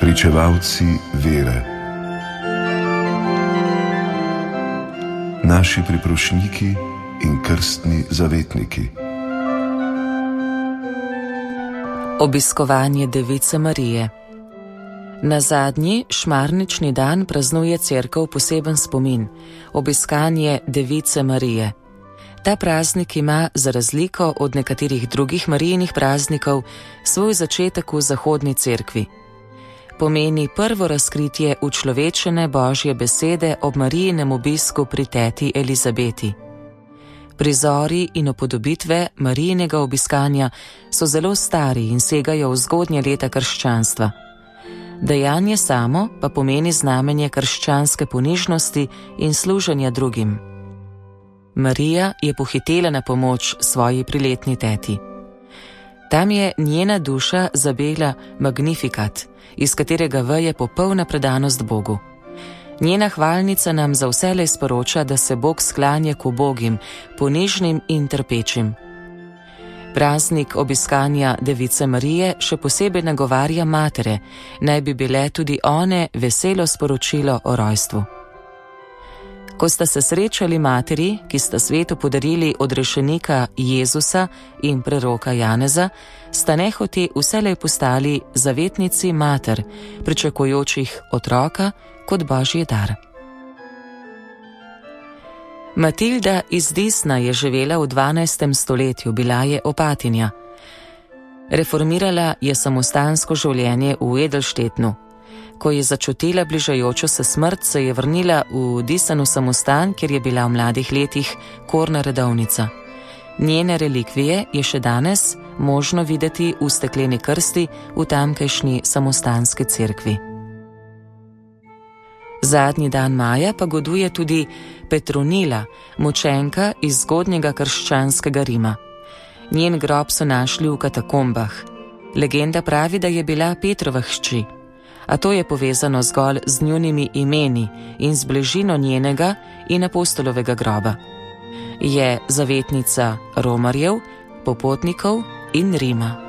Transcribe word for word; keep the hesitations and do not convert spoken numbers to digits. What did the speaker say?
pričevalci vere, naši priprošniki in krstni zavetniki. Obiskovanje Device Marije. Na zadnji šmarnični dan praznuje Cerkev poseben spomin, obiskanje Device Marije. Ta praznik ima, za razliko od nekaterih drugih Marijinih praznikov, svoj začetek v zahodni cerkvi. Pomeni prvo razkritje učlovečene Božje besede ob Marijinem obisku pri teti Elizabeti. Prizori in upodobitve Marijinega obiskanja so zelo stari in segajo v zgodnje leta krščanstva. Dejanje samo pa pomeni znamenje krščanske ponižnosti in služenja drugim. Marija je pohitela na pomoč svoji priletni teti. Tam je njena duša zabela Magnificat, iz katerega veje popolna predanost Bogu. Njena hvalnica nam za vselej sporoča, da se Bog sklanja k ubogim, ponižnim in trpečim. Praznik obiskanja Device Marije še posebej nagovarja matere, naj bi bile tudi one veselo sporočilo o rojstvu. Ko sta se srečali materi, ki sta svetu podarili odrešenika Jezusa in preroka Janeza, sta nehote vselej postali zavetnici mater, pričakujočih otroka kot Božji dar. Matilda iz Disna je živela v dvanajstem stoletju, bila je opatinja. Reformirala je samostansko življenje v Edelštetnu. Ko je začutila bližajočo se smrt, se je vrnila v Disanu samostan, kjer je bila v mladih letih korna redovnica. Njene relikvije je še danes možno videti v stekleni krsti v tamkajšnji samostanski cerkvi. Zadnji dan maja pa goduje tudi Petronila, mučenka iz zgodnjega krščanskega Rima. Njen grob so našli v katakombah. Legenda pravi, da je bila Petrova hčer, a to je povezano zgolj z njunimi imeni in z bližino njenega in apostolovega groba. Je zavetnica romarjev, popotnikov in Rima.